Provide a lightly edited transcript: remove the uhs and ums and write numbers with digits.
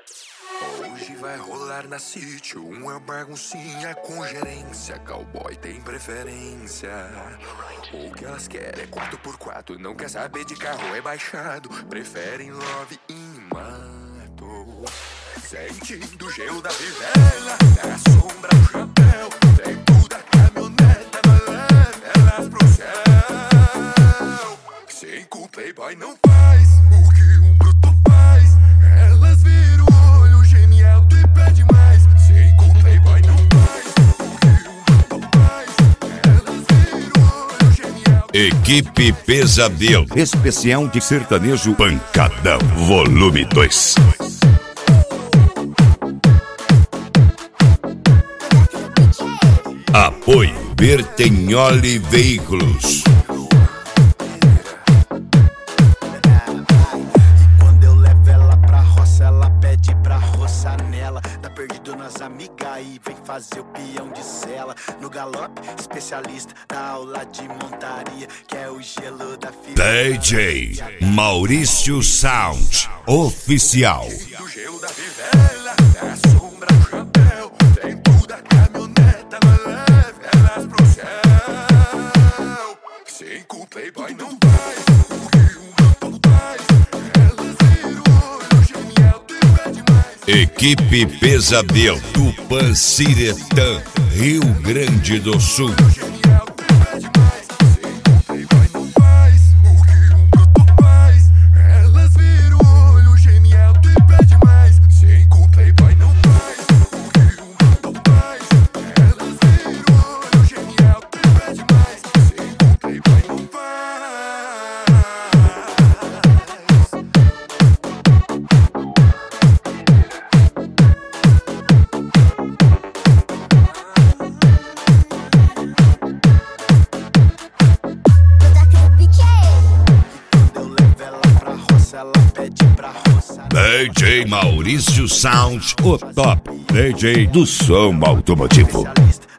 Hoje vai rolar na sítio uma baguncinha com gerência. Cowboy tem preferência. O que elas querem é 4x4. Não quer saber de carro rebaixado. Preferem love e mato. Sentindo o gelo da fivela. Na sombra o chapéu. Dentro da caminhoneta. Mas leva elas pro céu. Sem que o playboy não faz o que um bruto faz. Elas viram o olho, geme alto e pede mais. Sem que o playboy não faz o que um bruto faz. Elas viram o olho, geme alto. Equipe Pesadelo, especial de sertanejo Pancadão, volume 2. Apoio Bertenholi Veículos. Quando eu levo ela pra roça, ela pede pra roçar nela. Tá perdido nas amigas e vem fazer o peão de sela. No galope, especialista da aula de montaria, que é o gelo da filha. DJ Maurício Sound Oficial. Do gelo da fivela, na sombra o chapéu. Dentro da caminhoneta, mas leva elas pro céu. Sem que o playboy não faz o que um bruto faz. Elas viram o olho, geme alto e pede mais. Equipe Pesadelo, Tupanciretã, Rio Grande do Sul. Geme alto e pede mais. Sem que o playboy não faz o que um bruto faz. Elas viram o olho, geme alto e pede mais. Sem que o playboy não faz o que um bruto faz. Elas viram o olho, geme alto e pede mais. Sem que o playboy não faz. Quando eu levo ela pra roça, ela pede pra roçar. DJ Maurício Sound, o top DJ do som automotivo. Especialista